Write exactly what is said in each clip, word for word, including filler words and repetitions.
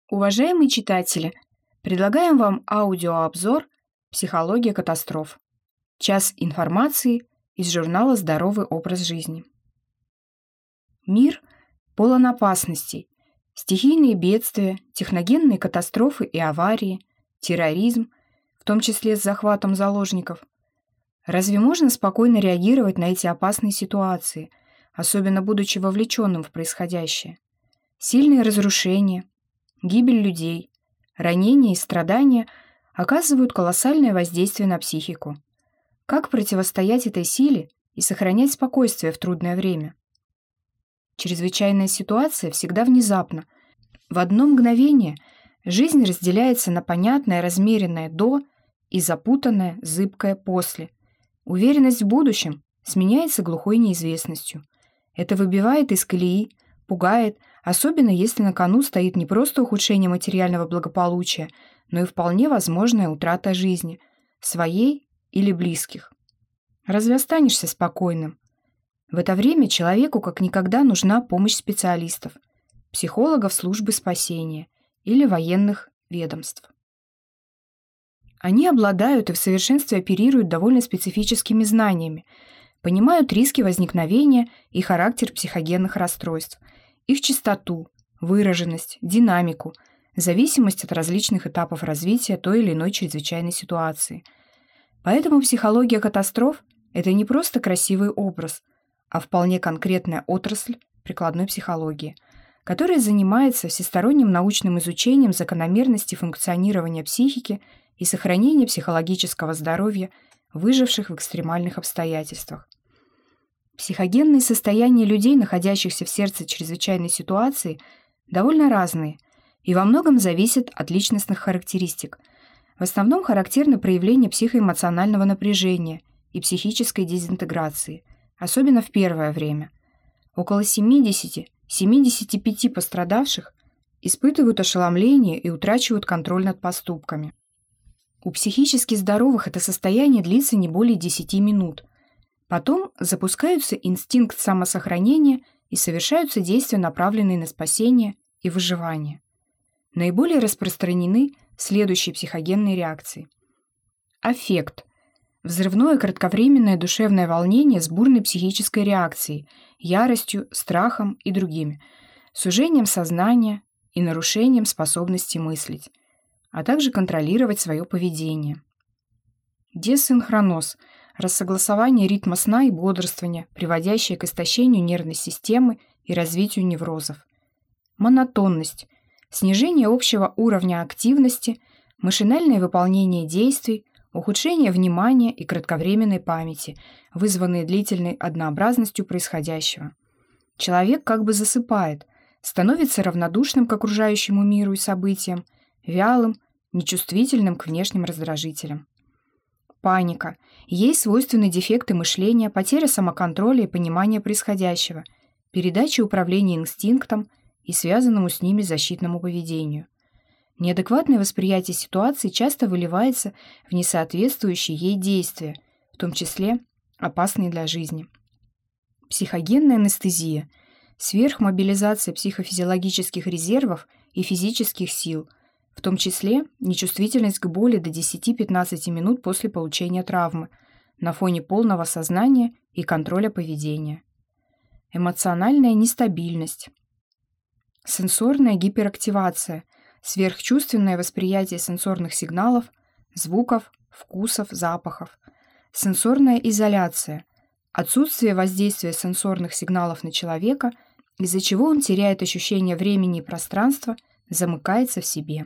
Уважаемые читатели, предлагаем вам аудиообзор «Психология катастроф». Час информации из журнала «Здоровый образ жизни». Мир полон опасностей. Стихийные бедствия, техногенные катастрофы и аварии, терроризм, в том числе с захватом заложников. Разве можно спокойно реагировать на эти опасные ситуации, особенно будучи вовлеченным в происходящее? Сильные разрушения, гибель людей, ранения и страдания оказывают колоссальное воздействие на психику. Как противостоять этой силе и сохранять спокойствие в трудное время? Чрезвычайная ситуация всегда внезапна. В одно мгновение жизнь разделяется на понятное размеренное «до» и запутанное, зыбкое «после». Уверенность в будущем сменяется глухой неизвестностью. Это выбивает из колеи, пугает, особенно если на кону стоит не просто ухудшение материального благополучия, но и вполне возможная утрата жизни, своей или близких. Разве останешься спокойным? В это время человеку как никогда нужна помощь специалистов, психологов службы спасения или военных ведомств. Они обладают и в совершенстве оперируют довольно специфическими знаниями, понимают риски возникновения и характер психогенных расстройств, их частоту, выраженность, динамику, зависимость от различных этапов развития той или иной чрезвычайной ситуации. Поэтому психология катастроф – это не просто красивый образ, а вполне конкретная отрасль прикладной психологии, которая занимается всесторонним научным изучением закономерностей функционирования психики и сохранения психологического здоровья выживших в экстремальных обстоятельствах. Психогенные состояния людей, находящихся в сердце чрезвычайной ситуации, довольно разные и во многом зависят от личностных характеристик. В основном характерны проявления психоэмоционального напряжения и психической дезинтеграции, особенно в первое время. Около семьдесят-семьдесят пять пострадавших испытывают ошеломление и утрачивают контроль над поступками. У психически здоровых это состояние длится не более десяти минут. Потом запускаются инстинкт самосохранения и совершаются действия, направленные на спасение и выживание. Наиболее распространены следующие психогенные реакции. Аффект – взрывное кратковременное душевное волнение с бурной психической реакцией, яростью, страхом и другими, сужением сознания и нарушением способности мыслить, а также контролировать свое поведение. Десинхроноз – рассогласование ритма сна и бодрствования, приводящее к истощению нервной системы и развитию неврозов. Монотонность – снижение общего уровня активности, машинальное выполнение действий, ухудшение внимания и кратковременной памяти, вызванные длительной однообразностью происходящего. Человек как бы засыпает, становится равнодушным к окружающему миру и событиям, вялым, нечувствительным к внешним раздражителям. Паника. Ей свойственны дефекты мышления, потеря самоконтроля и понимания происходящего, передача управления инстинктом и связанному с ними защитному поведению. Неадекватное восприятие ситуации часто выливается в несоответствующие ей действия, в том числе опасные для жизни. Психогенная анестезия. Сверхмобилизация психофизиологических резервов и физических сил, в том числе нечувствительность к боли до десяти-пятнадцати минут после получения травмы, на фоне полного сознания и контроля поведения. Эмоциональная нестабильность. Сенсорная гиперактивация, сверхчувственное восприятие сенсорных сигналов, звуков, вкусов, запахов. Сенсорная изоляция, отсутствие воздействия сенсорных сигналов на человека, из-за чего он теряет ощущение времени и пространства, замыкается в себе.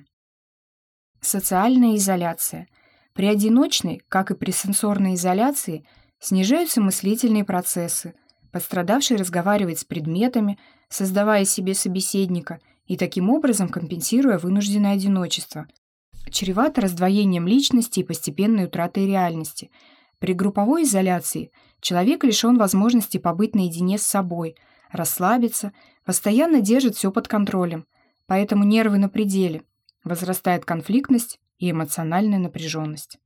Социальная изоляция. При одиночной, как и при сенсорной изоляции, снижаются мыслительные процессы. Пострадавший разговаривает с предметами, создавая себе собеседника и таким образом компенсируя вынужденное одиночество. Чревато раздвоением личности и постепенной утратой реальности. При групповой изоляции человек лишен возможности побыть наедине с собой, расслабиться, постоянно держит все под контролем, поэтому нервы на пределе, возрастает конфликтность и эмоциональная напряженность.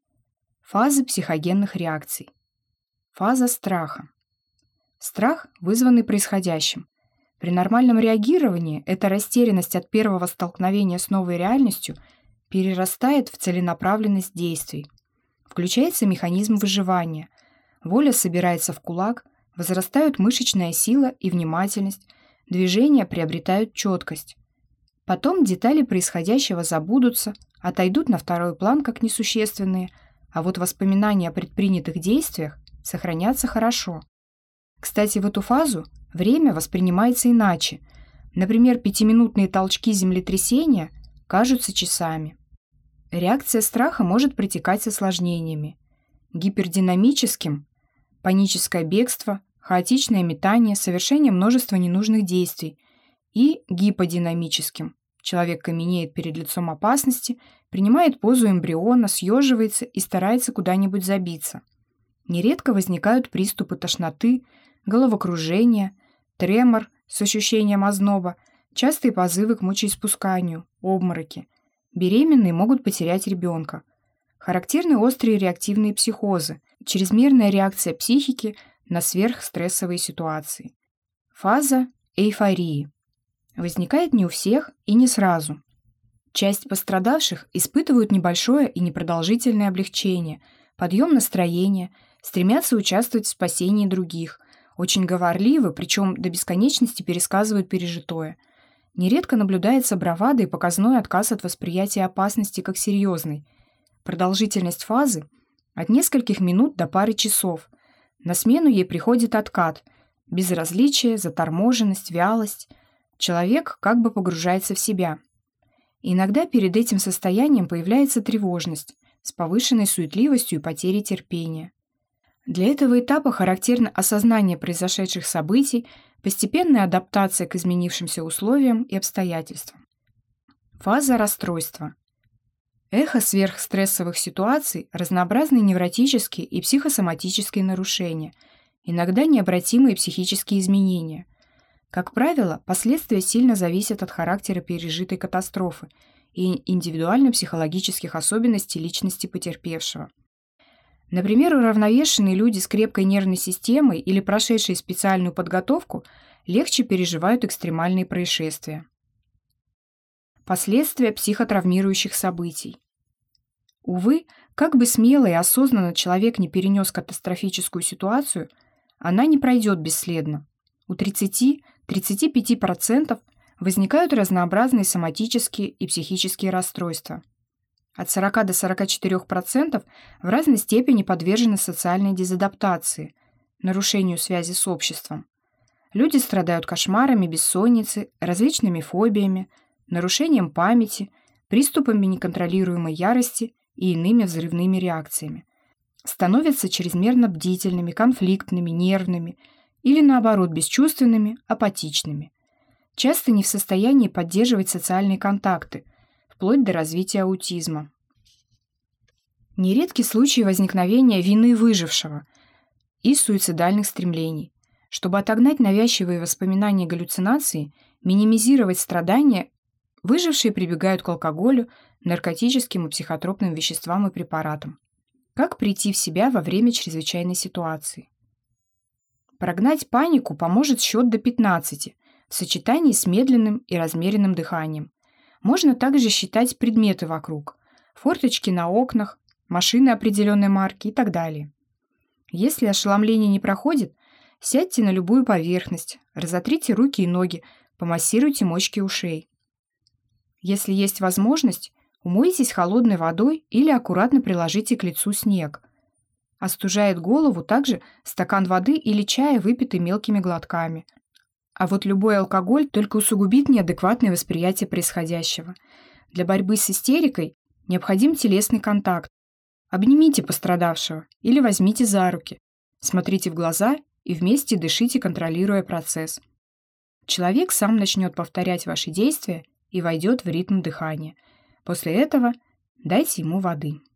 Фазы психогенных реакций. Фаза страха. Страх, вызванный происходящим. При нормальном реагировании эта растерянность от первого столкновения с новой реальностью перерастает в целенаправленность действий. Включается механизм выживания. Воля собирается в кулак, возрастают мышечная сила и внимательность, движения приобретают четкость. Потом детали происходящего забудутся, отойдут на второй план как несущественные, а вот воспоминания о предпринятых действиях сохранятся хорошо. Кстати, в эту фазу время воспринимается иначе. Например, пятиминутные толчки землетрясения кажутся часами. Реакция страха может протекать с осложнениями. Гипердинамическим – паническое бегство, хаотичное метание, совершение множества ненужных действий, и гиподинамическим – человек каменеет перед лицом опасности, принимает позу эмбриона, съеживается и старается куда-нибудь забиться. Нередко возникают приступы тошноты, головокружения, тремор с ощущением озноба, частые позывы к мочеиспусканию, обмороки. Беременные могут потерять ребенка. Характерны острые реактивные психозы, чрезмерная реакция психики на сверхстрессовые ситуации. Фаза эйфории. Возникает не у всех и не сразу. Часть пострадавших испытывают небольшое и непродолжительное облегчение, подъем настроения, стремятся участвовать в спасении других, очень говорливы, причем до бесконечности пересказывают пережитое. Нередко наблюдается бравада и показной отказ от восприятия опасности как серьезной. Продолжительность фазы – от нескольких минут до пары часов. На смену ей приходит откат, безразличие, заторможенность, вялость. Человек как бы погружается в себя. Иногда перед этим состоянием появляется тревожность с повышенной суетливостью и потерей терпения. Для этого этапа характерно осознание произошедших событий, постепенная адаптация к изменившимся условиям и обстоятельствам. Фаза расстройства. Эхо сверхстрессовых ситуаций – разнообразные невротические и психосоматические нарушения, иногда необратимые психические изменения. Как правило, последствия сильно зависят от характера пережитой катастрофы и индивидуально-психологических особенностей личности потерпевшего. Например, уравновешенные люди с крепкой нервной системой или прошедшие специальную подготовку легче переживают экстремальные происшествия. Последствия психотравмирующих событий. Увы, как бы смело и осознанно человек не перенес катастрофическую ситуацию, она не пройдет бесследно. У тридцати-тридцати пяти процентов возникают разнообразные соматические и психические расстройства. От сорока до сорока четырёх процентов в разной степени подвержены социальной дезадаптации, нарушению связи с обществом. Люди страдают кошмарами, бессонницей, различными фобиями, нарушением памяти, приступами неконтролируемой ярости и иными взрывными реакциями. Становятся чрезмерно бдительными, конфликтными, нервными или, наоборот, бесчувственными, апатичными. Часто не в состоянии поддерживать социальные контакты, вплоть до развития аутизма. Нередки случаи возникновения вины выжившего и суицидальных стремлений. Чтобы отогнать навязчивые воспоминания и галлюцинации, минимизировать страдания, выжившие прибегают к алкоголю, наркотическим и психотропным веществам и препаратам. Как прийти в себя во время чрезвычайной ситуации? Прогнать панику поможет счет до пятнадцати в сочетании с медленным и размеренным дыханием. Можно также считать предметы вокруг – форточки на окнах, машины определенной марки и так далее. Если ошеломление не проходит, сядьте на любую поверхность, разотрите руки и ноги, помассируйте мочки ушей. Если есть возможность, умойтесь холодной водой или аккуратно приложите к лицу снег. Остужает голову также стакан воды или чая, выпитый мелкими глотками. А вот любой алкоголь только усугубит неадекватное восприятие происходящего. Для борьбы с истерикой необходим телесный контакт. Обнимите пострадавшего или возьмите за руки. Смотрите в глаза и вместе дышите, контролируя процесс. Человек сам начнет повторять ваши действия и войдет в ритм дыхания. После этого дайте ему воды.